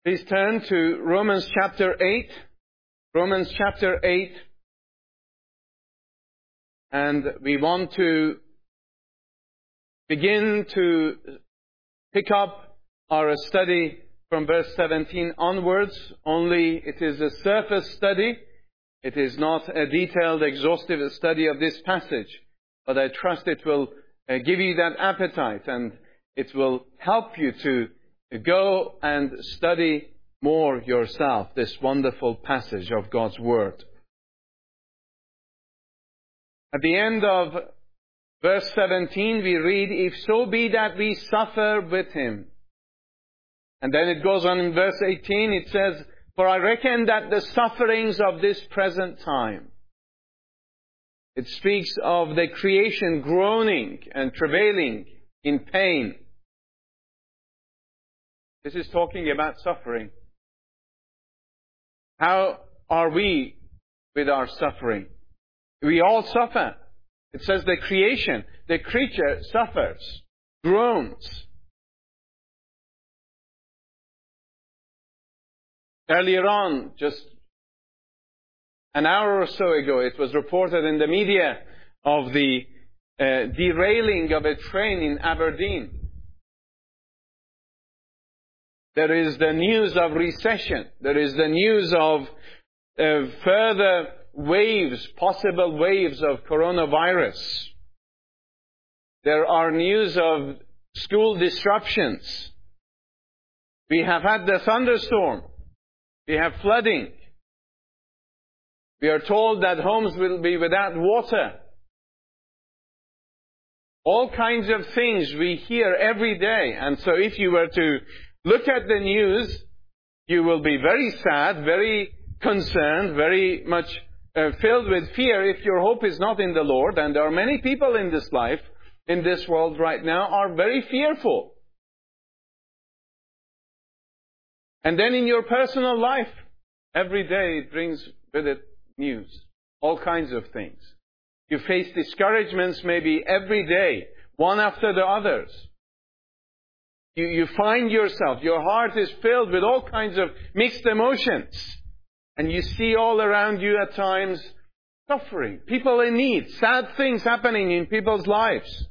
Please turn to Romans chapter 8. Romans chapter 8. And we want to begin to pick up our study from verse 17 onwards. Only it is a surface study. It is not a detailed, exhaustive study of this passage. But I trust it will give you that appetite, and it will help you to go and study more yourself this wonderful passage of God's Word. At the end of verse 17 we read, "If so be that we suffer with Him." And then it goes on in verse 18, it says, "For I reckon that the sufferings of this present time." It speaks of the creation groaning and travailing in pain. This is talking about suffering. How are we with our suffering? We all suffer. It says the creation, the creature suffers, groans. Earlier on, just an hour or so ago, it was reported in the media of the derailing of a train in Aberdeen. There is the news of recession. There is the news of further waves, possible waves of coronavirus. There are news of school disruptions. We have had the thunderstorm. We have flooding. We are told that homes will be without water. All kinds of things we hear every day. And so if you were to look at the news, you will be very sad, very concerned, very much filled with fear if your hope is not in the Lord. And there are many people in this life, in this world right now, are very fearful. And then in your personal life, every day it brings with it news, all kinds of things. You face discouragements maybe every day, one after the others. You find yourself, your heart is filled with all kinds of mixed emotions. And you see all around you at times suffering, people in need, sad things happening in people's lives.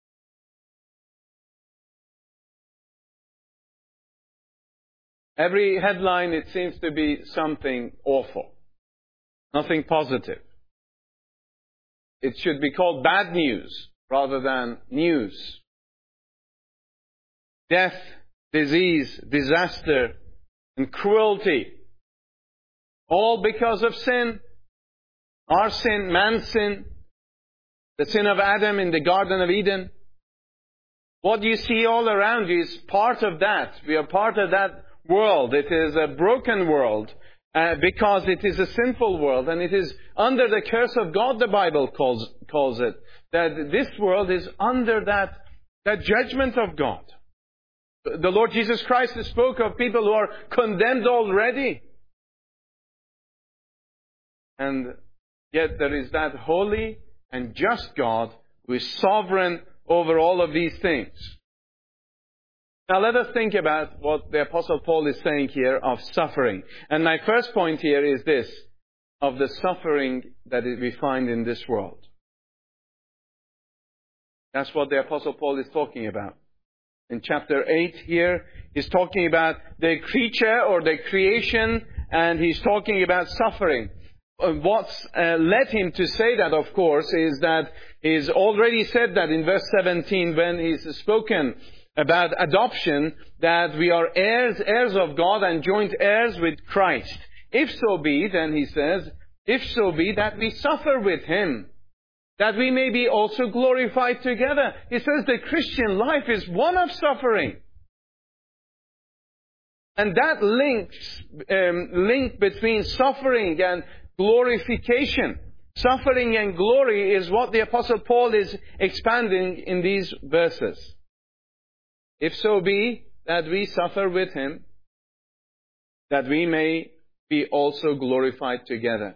Every headline, it seems to be something awful, nothing positive. It should be called bad news rather than news. Death, disease, disaster, and cruelty. All because of sin. Our sin, man's sin. The sin of Adam in the Garden of Eden. What you see all around you is part of that. We are part of that world. It is a broken world because it is a sinful world. And it is under the curse of God, the Bible calls it. That this world is under that judgment of God. The Lord Jesus Christ spoke of people who are condemned already. And yet there is that holy and just God who is sovereign over all of these things. Now let us think about what the Apostle Paul is saying here of suffering. And my first point here is this, of the suffering that we find in this world. That's what the Apostle Paul is talking about. In chapter 8 here, he's talking about the creature or the creation, and he's talking about suffering. What's led him to say that, of course, is that he's already said that in verse 17 when he's spoken about adoption, that we are heirs of God and joint heirs with Christ. If so be, then he says, if so be that we suffer with Him, that we may be also glorified together. He says the Christian life is one of suffering. And that link between suffering and glorification, suffering and glory, is what the Apostle Paul is expanding in these verses. If so be that we suffer with Him, that we may be also glorified together.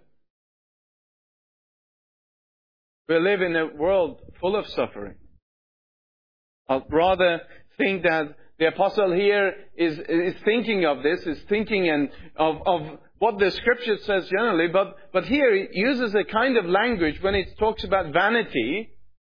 We live in a world full of suffering. I'd rather think that The apostle here is thinking of this, is thinking of what the Scripture says generally, but here he uses a kind of language when it talks about vanity.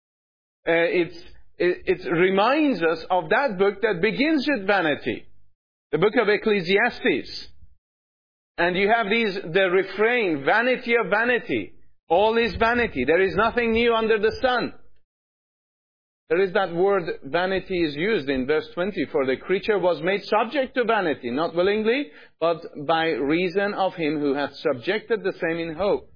It reminds us of that book that begins with vanity, the book of Ecclesiastes. And you have the refrain, vanity of vanity. All is vanity. There is nothing new under the sun. There is that word vanity is used in verse 20. For the creature was made subject to vanity, not willingly, but by reason of him who hath subjected the same in hope.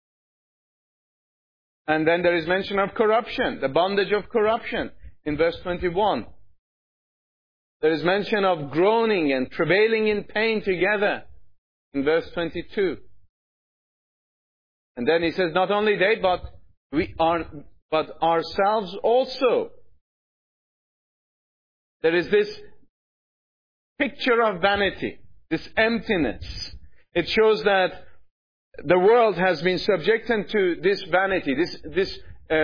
And then there is mention of corruption, the bondage of corruption in verse 21. There is mention of groaning and travailing in pain together in verse 22. And then he says, not only they, but ourselves also. There is this picture of vanity, this emptiness. It shows that the world has been subjected to this vanity, this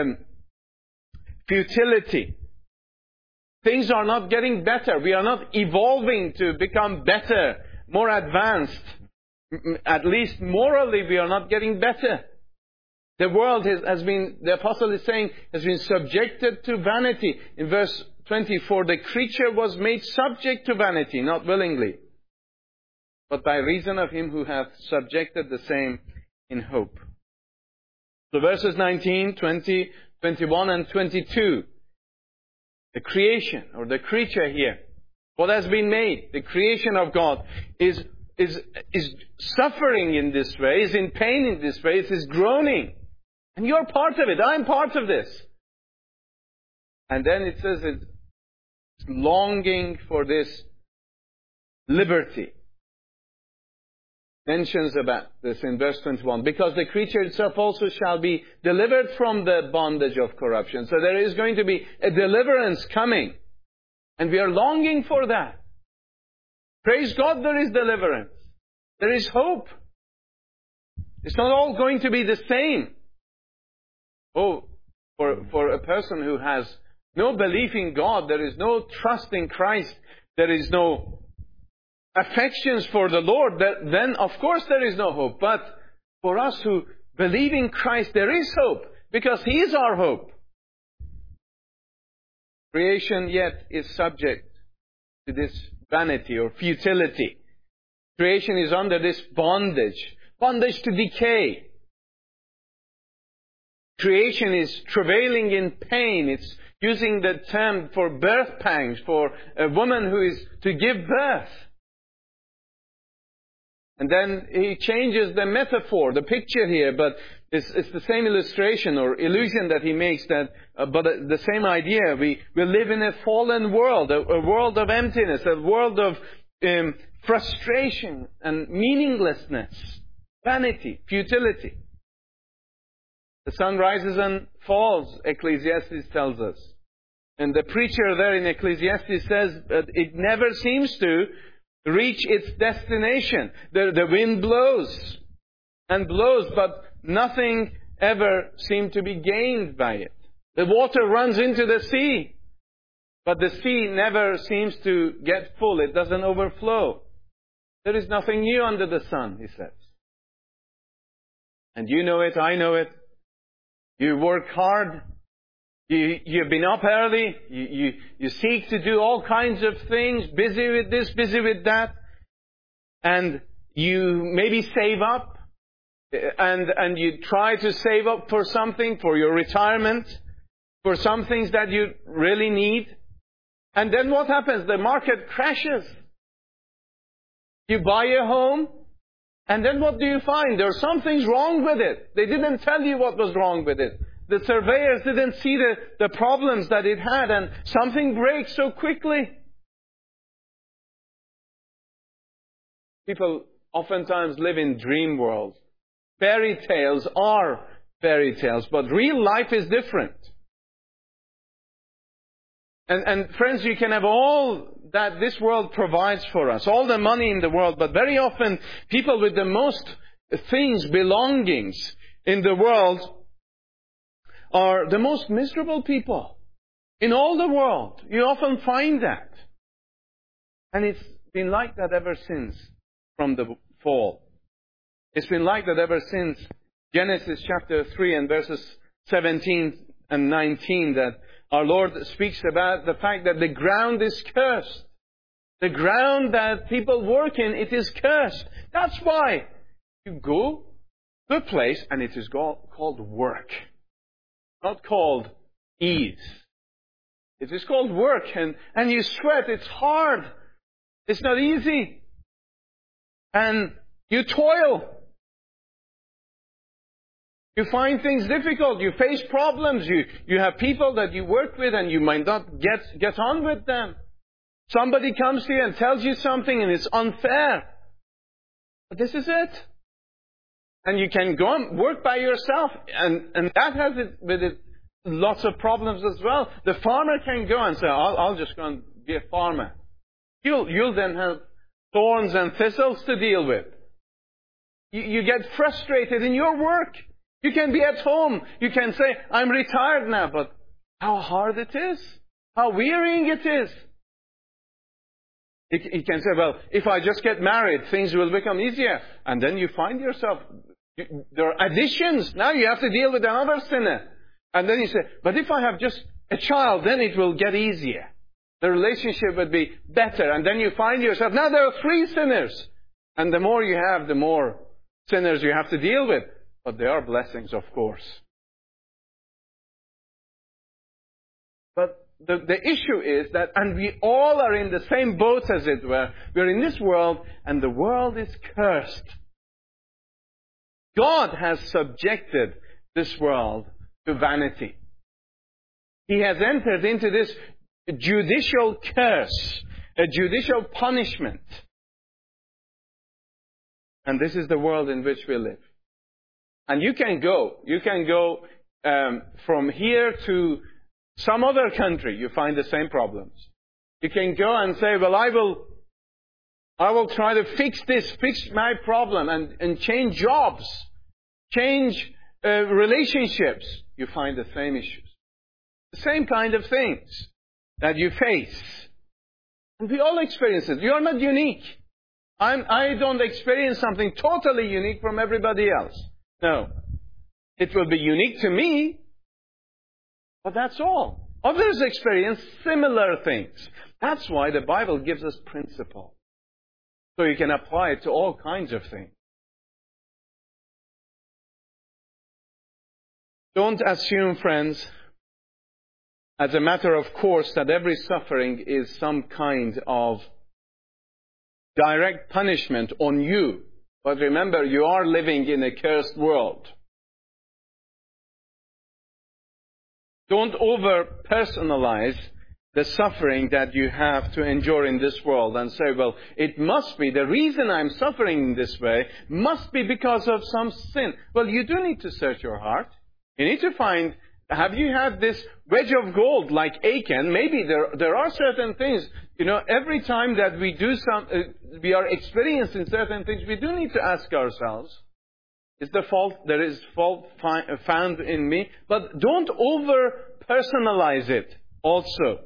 futility. Things are not getting better. We are not evolving to become better, more advanced. At least morally, we are not getting better. The world has been, the apostle is saying, has been subjected to vanity. In verse 24, the creature was made subject to vanity, not willingly, but by reason of him who hath subjected the same in hope. So verses 19, 20, 21 and 22. The creation, or the creature here, what has been made, the creation of God, is suffering in this way, is in pain in this way, it is groaning. And you're part of it. I'm part of this. And then it says it's longing for this liberty. Mentions about this in verse 21. Because the creature itself also shall be delivered from the bondage of corruption. So there is going to be a deliverance coming. And we are longing for that. Praise God, there is deliverance. There is hope. It's not all going to be the same. Oh, for a person who has no belief in God, there is no trust in Christ, there is no affections for the Lord, then of course there is no hope. But for us who believe in Christ, there is hope, because He is our hope. Creation yet is subject to this vanity or futility. Creation is under this bondage to decay. Creation is travailing in pain. It's using the term for birth pangs, for a woman who is to give birth. And then he changes the metaphor, the picture here, but it's the same illustration or illusion that he makes, but the same idea. We live in a fallen world, a world of emptiness, a world of frustration and meaninglessness, vanity, futility. The sun rises and falls, Ecclesiastes tells us. And the preacher there in Ecclesiastes says that it never seems to reach its destination. The wind blows and blows, but nothing ever seems to be gained by it. The water runs into the sea, but the sea never seems to get full. It doesn't overflow. There is nothing new under the sun, he says. And you know it, I know it. You work hard. You've been up early. You seek to do all kinds of things, busy with this, busy with that. And you maybe save up. And you try to save up for something, for your retirement, for some things that you really need. And then what happens? The market crashes. You buy a home. And then what do you find? There's something's wrong with it. They didn't tell you what was wrong with it. The surveyors didn't see the problems that it had, and something breaks so quickly. People oftentimes live in dream worlds. Fairy tales are fairy tales, but real life is different. And friends, you can have all that this world provides for us, all the money in the world, but very often people with the most things, belongings in the world are the most miserable people in all the world. You often find that. And it's been like that ever since from the fall. It's been like that ever since Genesis chapter 3 and verses 17 and 19, that our Lord speaks about the fact that the ground is cursed. The ground that people work in, it is cursed. That's why you go to a place and it is called work. Not called ease. It is called work, and you sweat. It's hard. It's not easy. And you toil. You find things difficult. You face problems. You have people that you work with and you might not get on with them. Somebody comes to you and tells you something and it's unfair. But this is it. And you can go and work by yourself. And that has it with it lots of problems as well. The farmer can go and say, I'll just go and be a farmer. You'll then have thorns and thistles to deal with. You get frustrated in your work. You can be at home. You can say, I'm retired now, but how hard it is. How wearying it is. You can say, well, if I just get married, things will become easier. And then you find yourself, there are additions. Now you have to deal with another sinner. And then you say, but if I have just a child, then it will get easier. The relationship would be better. And then you find yourself, now there are 3 sinners. And the more you have, the more sinners you have to deal with. But there are blessings, of course. But the issue is that, and we all are in the same boat as it were. We're in this world, and the world is cursed. God has subjected this world to vanity. He has entered into this judicial curse, a judicial punishment. And this is the world in which we live. And you can go from here to some other country, you find the same problems. You can go and say, well, I will try to fix my problem and change jobs, change relationships. You find the same issues. The same kind of things that you face. And we all experience it. You are not unique. I don't experience something totally unique from everybody else. No. It will be unique to me, but that's all. Others experience similar things. That's why the Bible gives us principle. So you can apply it to all kinds of things. Don't assume, friends, as a matter of course, that every suffering is some kind of direct punishment on you. But remember, you are living in a cursed world. Don't over-personalize the suffering that you have to endure in this world and say, well, it must be, the reason I'm suffering in this way must be because of some sin. Well, you do need to search your heart. You need to find, have you had this wedge of gold like Achan? Maybe there are certain things, every time that we do we are experiencing certain things, we do need to ask ourselves, there is fault found in me? But don't over-personalize it also.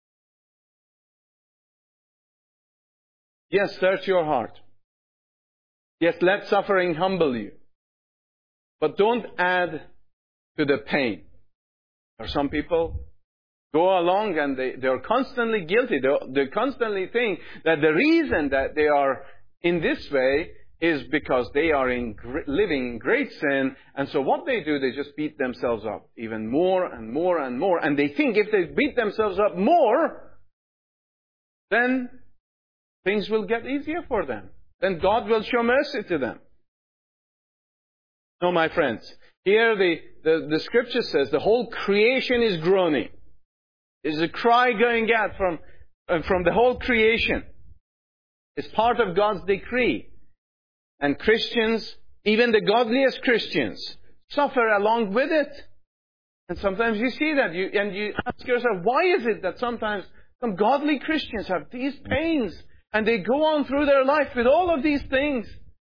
Yes, search your heart. Yes, let suffering humble you. But don't add to the pain. There are some people go along and they're constantly guilty. They constantly think that the reason that they are in this way is because they are living in great sin. And so what they do, they just beat themselves up even more and more and more. And they think if they beat themselves up more, then things will get easier for them. Then God will show mercy to them. No, my friends. Here the scripture says the whole creation is groaning. There's a cry going out from the whole creation. It's part of God's decree. And Christians, even the godliest Christians, suffer along with it. And sometimes you see that, and you ask yourself, why is it that sometimes some godly Christians have these pains and they go on through their life with all of these things?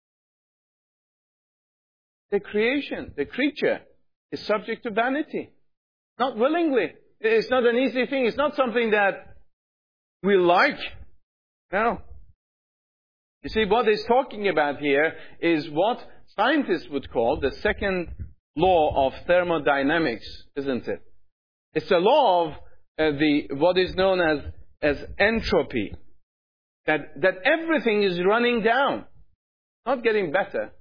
The creature, is subject to vanity. Not willingly. It's not an easy thing. It's not something that we like. No. You see, what he's talking about here is what scientists would call the second law of thermodynamics, isn't it? It's a law of what is known as entropy. That everything is running down, not getting better.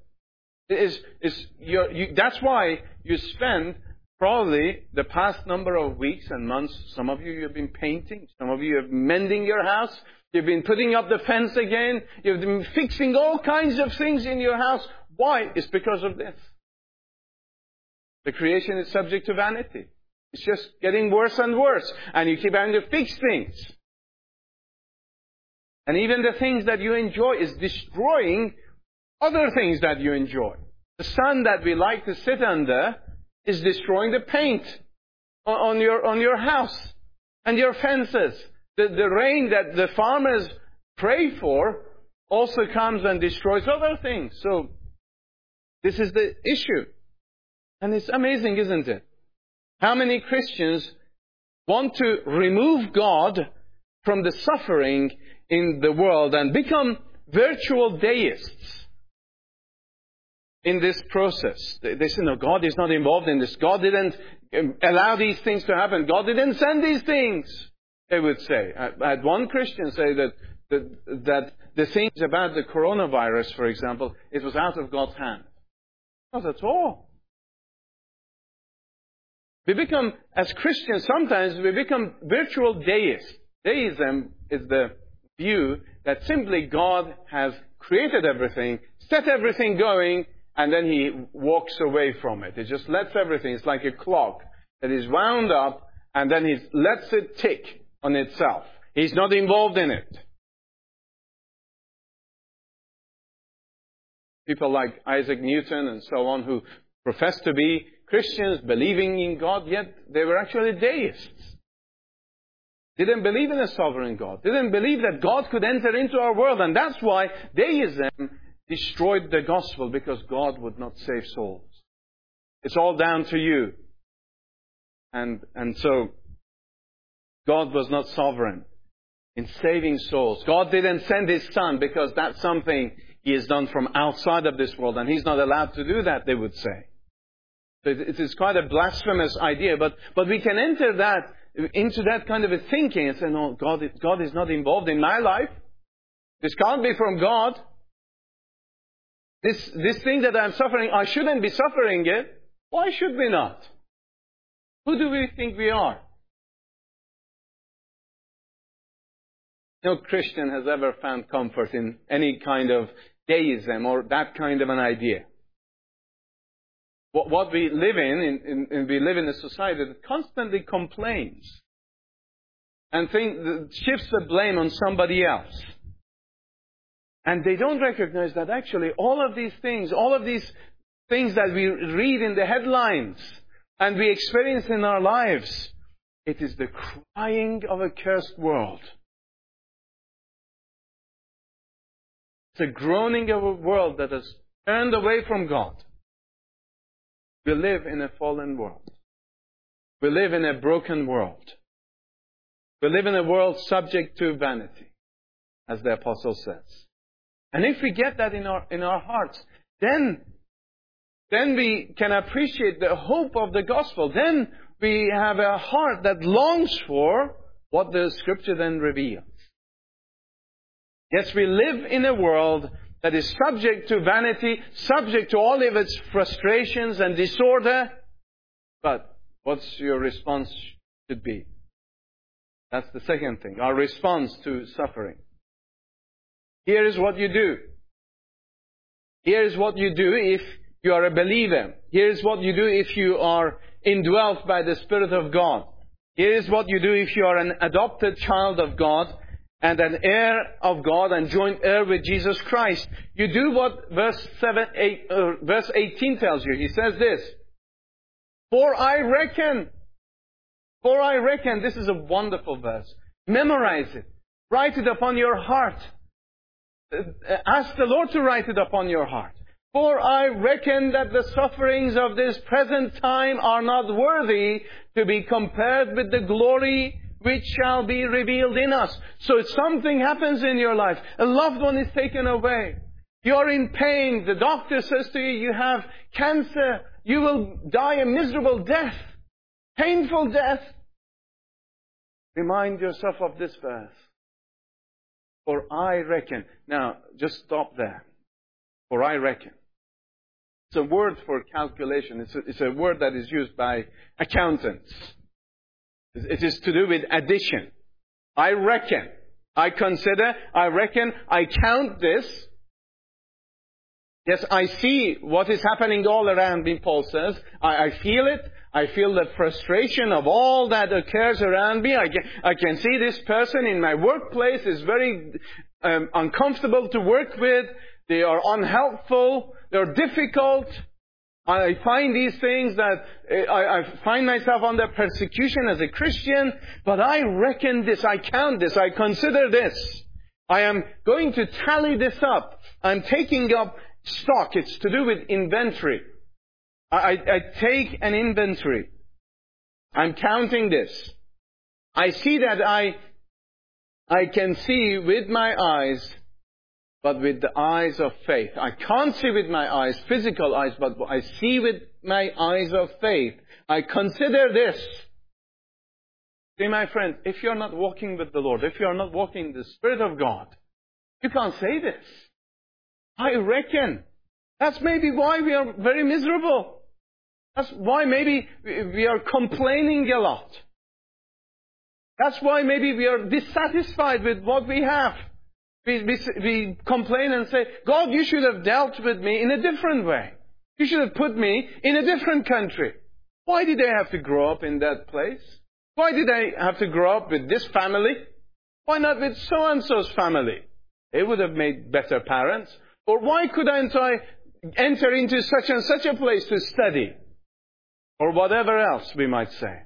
That's why you spend probably the past number of weeks and months, some of you have been painting, some of you have been mending your house, you've been putting up the fence again, you've been fixing all kinds of things in your house. Why? It's because of this. The creation is subject to vanity. It's just getting worse and worse, and you keep having to fix things. And even the things that you enjoy is destroying other things that you enjoy. The sun that we like to sit under is destroying the paint on your house and your fences. The rain that the farmers pray for also comes and destroys other things. So this is the issue. And it's amazing, isn't it? How many Christians want to remove God from the suffering in the world and become virtual deists in this process? They say, no, God is not involved in this. God didn't allow these things to happen. God didn't send these things, they would say. I had one Christian say that the things about the coronavirus, for example, it was out of God's hand. Not at all. We become, as Christians, sometimes we become virtual deists. Deism is the view that simply God has created everything, set everything going, and then He walks away from it. He just lets everything. It's like a clock that is wound up, and then He lets it tick on itself. He's not involved in it. People like Isaac Newton and so on, who profess to be Christians, believing in God, yet they were actually deists. Didn't believe in a sovereign God. Didn't believe that God could enter into our world. And that's why deism destroyed the gospel, because God would not save souls. It's all down to you. And so God was not sovereign in saving souls. God didn't send His Son because that's something He has done from outside of this world, and He's not allowed to do that, they would say. So it is quite a blasphemous idea, but we can enter into that kind of a thinking and say, no, God is not involved in my life. This can't be from God. This thing that I'm suffering, I shouldn't be suffering it. Why should we not? Who do we think we are? No Christian has ever found comfort in any kind of deism or that kind of an idea. What we live we live in a society that constantly complains and shifts the blame on somebody else. And they don't recognize that actually all of these things that we read in the headlines and we experience in our lives, it is the crying of a cursed world. It's a groaning of a world that has turned away from God. We live in a fallen world. We live in a broken world. We live in a world subject to vanity, as the Apostle says. And if we get that in our hearts, then we can appreciate the hope of the gospel. Then we have a heart that longs for what the Scripture then reveals. Yes, we live in a world that is subject to vanity, subject to all of its frustrations and disorder. But what's your response should be? That's the second thing, our response to suffering. Here is what you do. Here is what you do if you are a believer. Here is what you do if you are indwelt by the Spirit of God. Here is what you do if you are an adopted child of God and an heir of God and joint heir with Jesus Christ. You do what verse 18 tells you. He says this, For I reckon, this is a wonderful verse. Memorize it. Write it upon your heart. Ask the Lord to write it upon your heart. For I reckon that the sufferings of this present time are not worthy to be compared with the glory which shall be revealed in us. So if something happens in your life, a loved one is taken away, you're in pain, the doctor says to you, you have cancer, you will die a miserable death, painful death. Remind yourself of this verse. For I reckon. Now, just stop there. For I reckon. It's a word for calculation. It's a word that is used by accountants. It is to do with addition. I reckon. I consider. I reckon. I count this. Yes, I see what is happening all around me, Paul says. I feel it. I feel the frustration of all that occurs around me. I can see this person in my workplace is very uncomfortable to work with. They are unhelpful. They're difficult. I find these things that I find myself under persecution as a Christian. But I reckon this. I count this. I consider this. I am going to tally this up. I'm taking up stock. It's to do with inventory. I take an inventory. I'm counting this. I see that I can see with my eyes, but with the eyes of faith. I can't see with my eyes, physical eyes, but I see with my eyes of faith. I consider this. See, my friend, if you're not walking with the Lord, if you're not walking in the Spirit of God, you can't say this. I reckon. That's maybe why we are very miserable. That's why maybe we are complaining a lot. That's why maybe we are dissatisfied with what we have. We complain and say, God, you should have dealt with me in a different way. You should have put me in a different country. Why did I have to grow up in that place? Why did I have to grow up with this family? Why not with so-and-so's family? They would have made better parents. Or why couldn't I enter into such and such a place to study? Or whatever else we might say.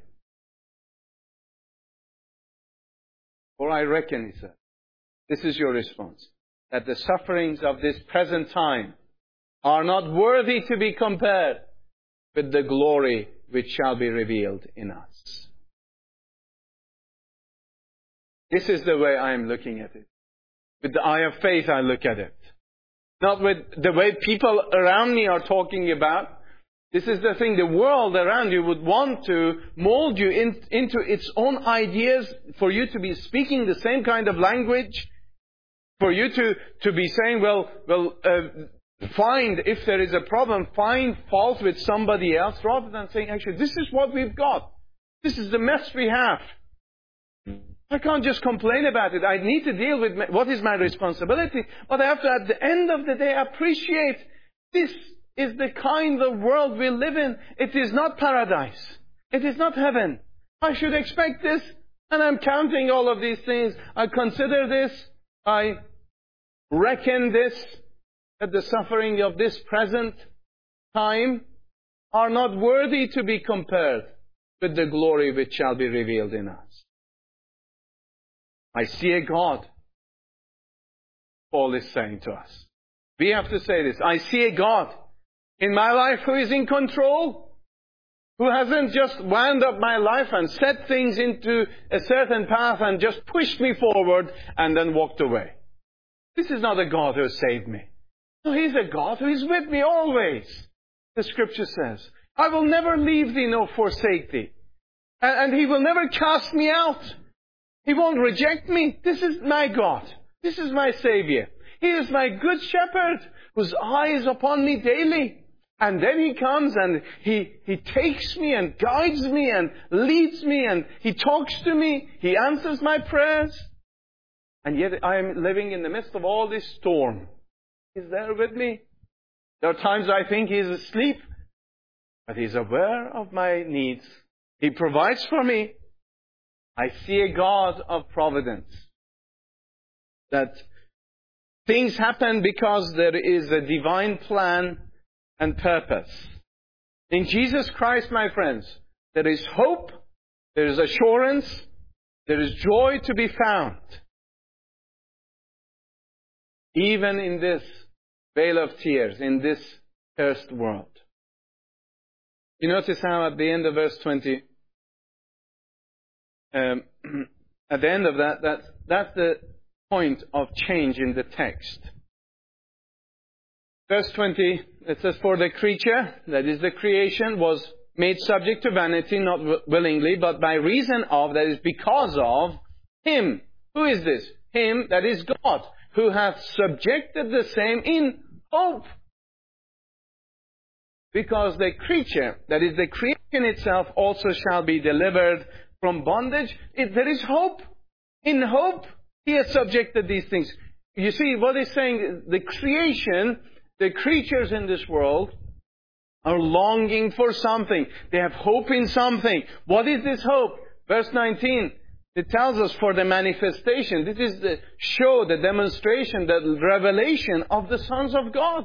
For I reckon, he said, this is your response, that the sufferings of this present time are not worthy to be compared with the glory which shall be revealed in us. This is the way I am looking at it. With the eye of faith I look at it. Not with the way people around me are talking about. This is the thing, the world around you would want to mold you into its own ideas, for you to be speaking the same kind of language, for you to be saying, find, if there is a problem, find fault with somebody else, rather than saying, actually, this is what we've got. This is the mess we have. I can't just complain about it. I need to deal with what is my responsibility, but I have to, at the end of the day, appreciate this is the kind of world we live in. It is not paradise. It is not heaven. I should expect this, and I'm counting all of these things. I consider this. I reckon this, that the suffering of this present time are not worthy to be compared with the glory which shall be revealed in us. I see a God, Paul is saying to us. We have to say this. I see a God in my life who is in control, who hasn't just wound up my life and set things into a certain path and just pushed me forward and then walked away. This is not a God who has saved me. No, He's a God who is with me always. The Scripture says, I will never leave thee nor forsake thee. And He will never cast me out. He won't reject me. This is my God. This is my Savior. He is my good shepherd whose eye is upon me daily. And then He comes and He takes me and guides me and leads me and He talks to me. He answers my prayers. And yet I am living in the midst of all this storm. He's there with me. There are times I think He's asleep, but He's aware of my needs. He provides for me. I see a God of providence. That things happen because there is a divine plan and purpose. In Jesus Christ, my friends, there is hope, there is assurance, there is joy to be found. Even in this vale of tears, in this cursed world. You notice how at the end of verse 20, at the end of that's the point of change in the text. Verse 20, it says, "For the creature," that is the creation, "was made subject to vanity, not willingly, but by reason of," that is because of, "Him." Who is this? Him, that is God, "who hath subjected the same in hope." Because the creature, that is the creation itself, also shall be delivered from bondage. There is hope. In hope, He has subjected these things. You see, what He's saying, the creation, the creatures in this world are longing for something. They have hope in something. What is this hope? Verse 19, it tells us for the manifestation. This is the show, the demonstration, the revelation of the sons of God.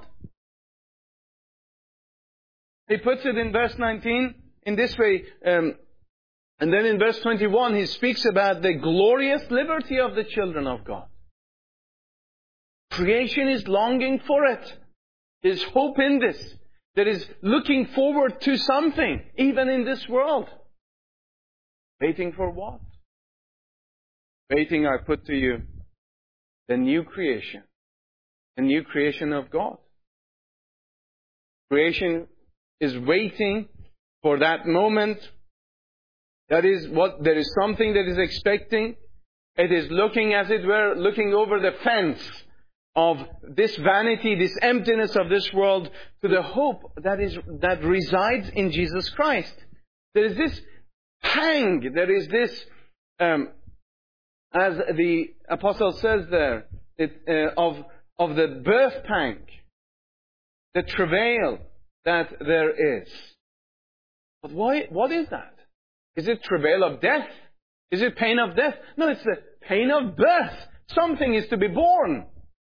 He puts it in verse 19 in this way. And then in verse 21, he speaks about the glorious liberty of the children of God. Creation is longing for it. There's hope in this. There is looking forward to something, even in this world. Waiting for what? Waiting, I put to you, the new creation. The new creation of God. Creation is waiting for that moment. That is what, there is something that is expecting. It is looking, as it were, looking over the fence of this vanity, this emptiness of this world, to the hope that resides in Jesus Christ. There is this pang, there is this, as the apostle says there, of the birth pang, the travail that there is. But what is that? Is it travail of death? Is it pain of death? No, it's the pain of birth. Something is to be born.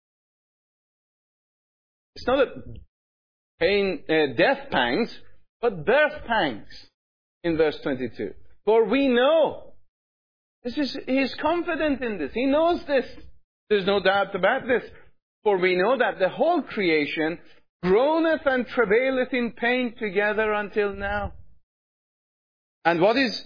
It's not a pain, death pangs, but birth pangs in verse 22. For we know. He is confident in this. He knows this. There's no doubt about this. For we know that the whole creation groaneth and travaileth in pain together until now. And what is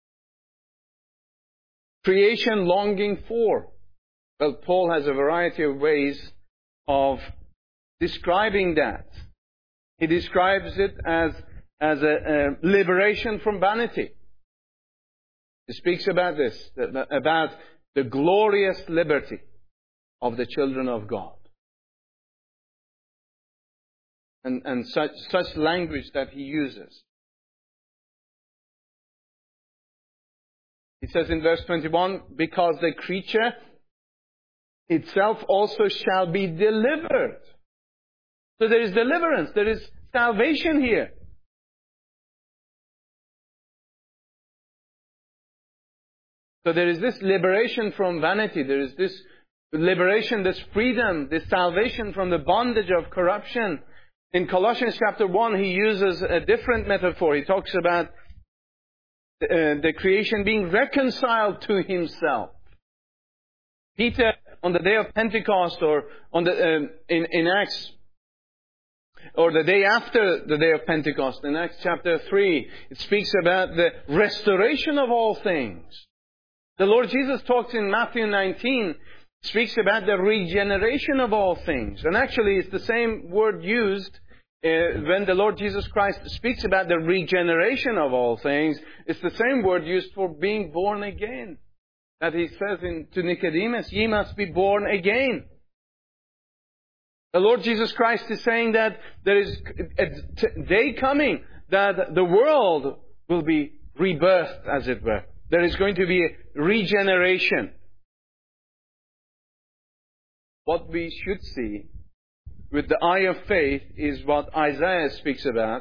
creation longing for? Well, Paul has a variety of ways of describing that. He describes it as a liberation from vanity. He speaks about this, about the glorious liberty of the children of God. And such language that he uses. He says in verse 21, because the creature itself also shall be delivered. So there is deliverance, there is salvation here. So there is this liberation from vanity, there is this liberation, this freedom, this salvation from the bondage of corruption. In Colossians chapter 1, he uses a different metaphor. He talks about the creation being reconciled to himself. Peter, on the day of Pentecost, or on the in Acts, or the day after the day of Pentecost, in Acts chapter 3, it speaks about the restoration of all things. The Lord Jesus talks in Matthew 19, speaks about the regeneration of all things. And actually, it's the same word used when the Lord Jesus Christ speaks about the regeneration of all things. It's the same word used for being born again. That he says to Nicodemus, ye must be born again. The Lord Jesus Christ is saying that there is a day coming that the world will be rebirthed, as it were. There is going to be a regeneration. What we should see with the eye of faith is what Isaiah speaks about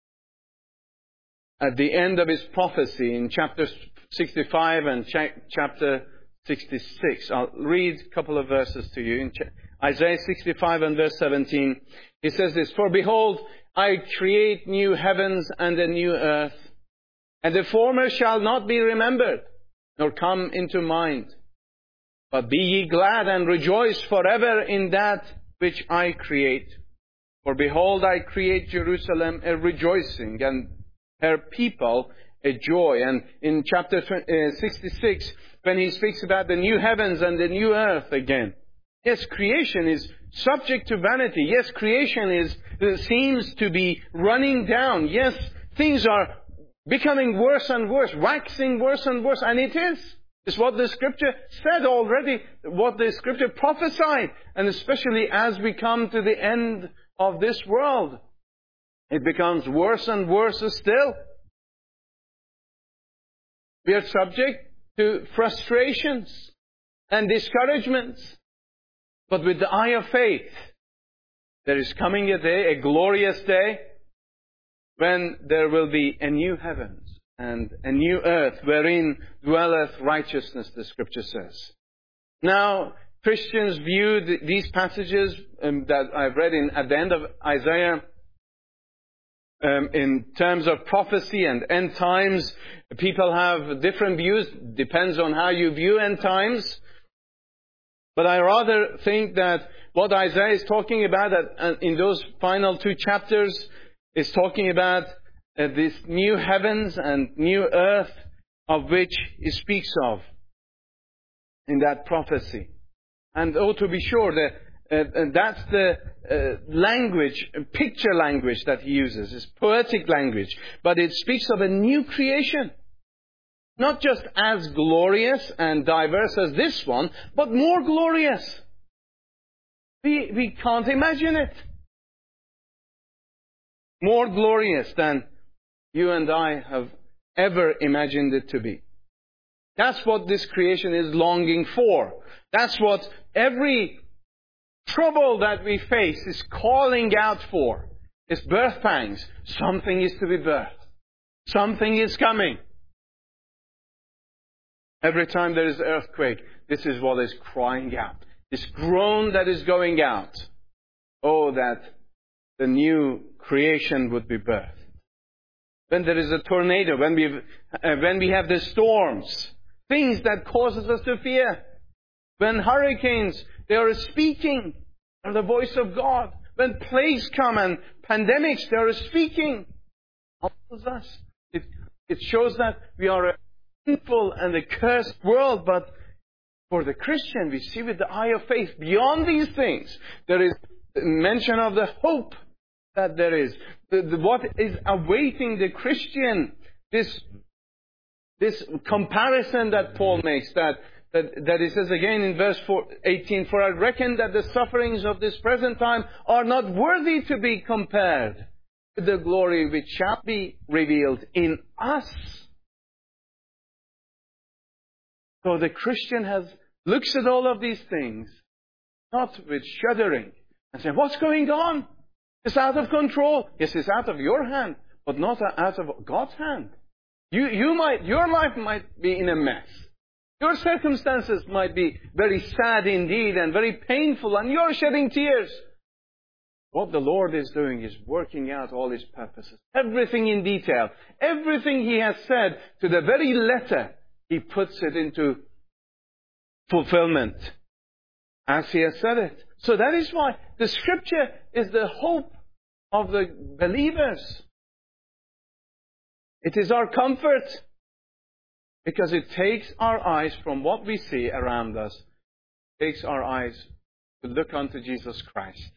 at the end of his prophecy in chapter 65 and chapter 66. I'll read a couple of verses to you. In Isaiah 65 and verse 17, he says this, for behold, I create new heavens and a new earth, and the former shall not be remembered, nor come into mind. But be ye glad and rejoice forever in that which I create. For behold, I create Jerusalem a rejoicing, and her people a joy. And in chapter 66, when he speaks about the new heavens and the new earth again, yes, creation is subject to vanity. Yes, creation seems to be running down. Yes, things are becoming worse and worse, waxing worse and worse. And it is. It's what the Scripture said already, what the Scripture prophesied. And especially as we come to the end of this world, it becomes worse and worse still. We are subject to frustrations and discouragements. But with the eye of faith, there is coming a day, a glorious day, when there will be a new heavens and a new earth wherein dwelleth righteousness, the Scripture says. Now, Christians view these passages that I've read at the end of Isaiah in terms of prophecy and end times. People have different views, depends on how you view end times. But I rather think that what Isaiah is talking about in those final 2 chapters is talking about this new heavens and new earth of which he speaks of in that prophecy. And to be sure, that's the language, picture language that he uses. It's poetic language. But it speaks of a new creation. Not just as glorious and diverse as this one, but more glorious. We can't imagine it. More glorious than you and I have ever imagined it to be. That's what this creation is longing for. That's what every trouble that we face is calling out for. It's birth pangs. Something is to be birthed. Something is coming. Every time there is an earthquake, this is what is crying out. This groan that is going out. Oh, that the new creation would be birthed. When there is a tornado, when we have the storms, things that causes us to fear. When hurricanes, they are speaking of the voice of God. When plagues come and pandemics, they are speaking. It shows that we are a sinful and a cursed world, but for the Christian, we see with the eye of faith beyond these things. There is mention of the hope that there is. What is awaiting the Christian, this comparison that Paul makes, that he says again in verse 18, "For I reckon that the sufferings of this present time are not worthy to be compared with the glory which shall be revealed in us." So the Christian looks at all of these things, not with shuddering, and says, "What's going on? It's out of control." Yes, it's out of your hand, but not out of God's hand. Your life might be in a mess. Your circumstances might be very sad indeed and very painful, and you're shedding tears. What the Lord is doing is working out all His purposes. Everything in detail. Everything He has said to the very letter, He puts it into fulfillment as He has said it. So that is why the Scripture is the hope of the believers. It is our comfort because it takes our eyes from what we see around us, takes our eyes to look unto Jesus Christ.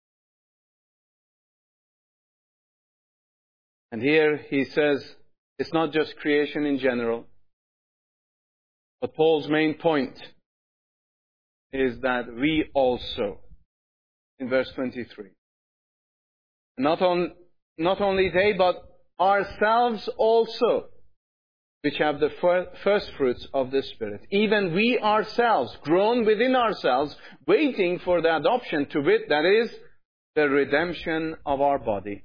And here he says it's not just creation in general, but Paul's main point is that we also, in verse 23, not only they, but ourselves also, which have the first fruits of the Spirit. Even we ourselves, grown within ourselves, waiting for the adoption to wit, that is, the redemption of our body.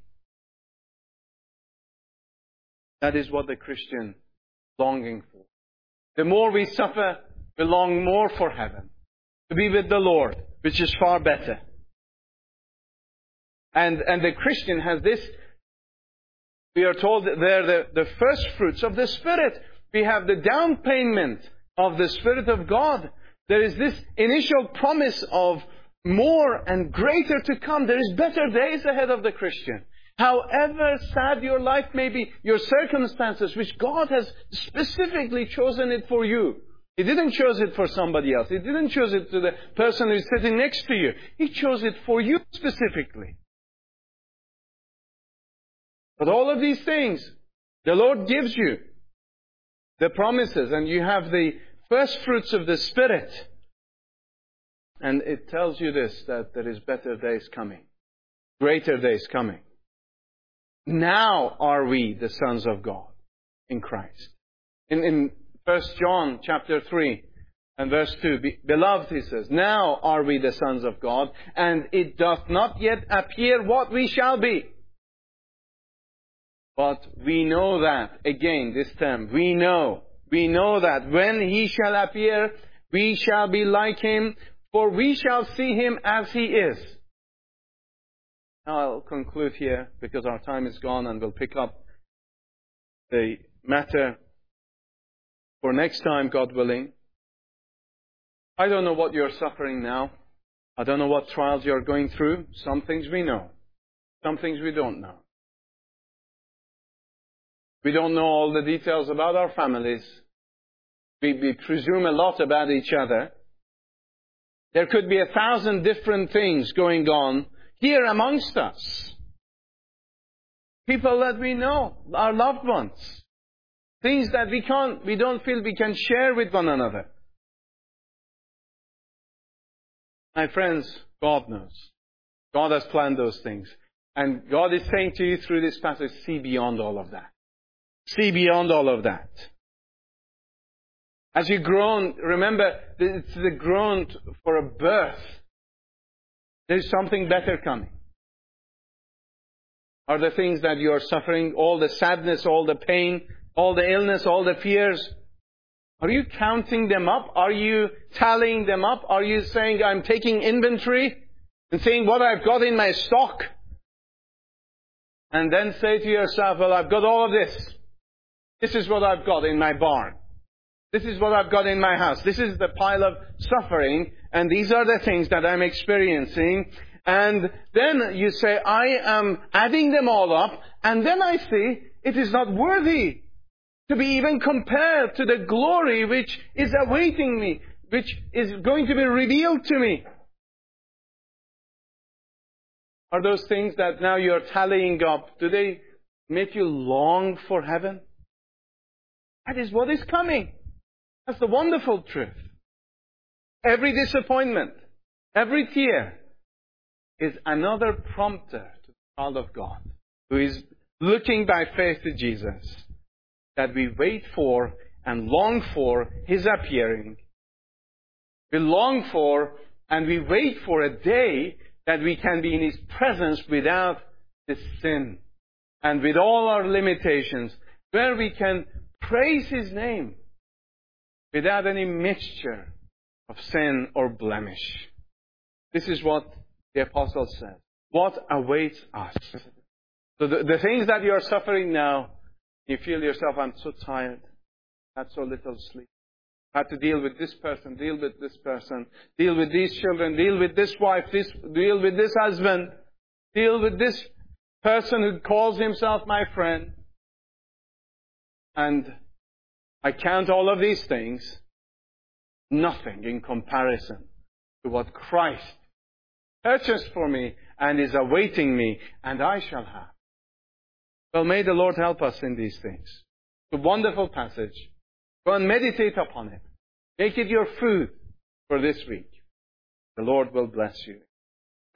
That is what the Christian is longing for. The more we suffer, we long more for heaven. To be with the Lord, which is far better. And the Christian has this. We are told that they're the first fruits of the Spirit. We have the down payment of the Spirit of God. There is this initial promise of more and greater to come. There is better days ahead of the Christian. However sad your life may be, your circumstances, which God has specifically chosen it for you. He didn't choose it for somebody else. He didn't choose it to the person who's sitting next to you. He chose it for you specifically. But all of these things, the Lord gives you the promises, and you have the first fruits of the Spirit. And it tells you this, that there is better days coming. Greater days coming. Now are we the sons of God in Christ. In 1 John chapter 3 and verse 2, Beloved, he says, now are we the sons of God, and it doth not yet appear what we shall be. But we know that, again, this term, we know that when He shall appear, we shall be like Him, for we shall see Him as He is. Now I'll conclude here because our time is gone, and we'll pick up the matter for next time, God willing. I don't know what you're suffering now. I don't know what trials you're going through. Some things we know. Some things we don't know. We don't know all the details about our families. We presume a lot about each other. There could be 1,000 different things going on here amongst us. People that we know, our loved ones. Things that we don't feel we can share with one another. My friends, God knows. God has planned those things. And God is saying to you through this passage, see beyond all of that. See beyond all of that. As you groan, remember, it's the groan for a birth. There's something better coming. Are the things that you are suffering, all the sadness, all the pain, all the illness, all the fears, are you counting them up? Are you tallying them up? Are you saying, I'm taking inventory and saying what I've got in my stock? And then say to yourself, well, I've got all of this. This is what I've got in my barn. This is what I've got in my house. This is the pile of suffering, and these are the things that I'm experiencing. And then you say, I am adding them all up, and then I see it is not worthy to be even compared to the glory which is awaiting me, which is going to be revealed to me. Are those things that now you're tallying up, do they make you long for heaven? That is what is coming. That's the wonderful truth. Every disappointment, every tear is another prompter to the child of God who is looking by faith to Jesus, that we wait for and long for His appearing. We long for and we wait for a day that we can be in His presence without the sin and with all our limitations, where we can praise His name without any mixture of sin or blemish. This is what the apostle said. What awaits us? So the things that you are suffering now, you feel yourself, I'm so tired, I had so little sleep. I had to deal with this person, deal with this person, deal with these children, deal with this wife, deal with this husband, deal with this person who calls himself my friend. And I count all of these things nothing in comparison to what Christ purchased for me and is awaiting me, and I shall have. Well, may the Lord help us in these things. It's a wonderful passage. Go and meditate upon it. Make it your food for this week. The Lord will bless you.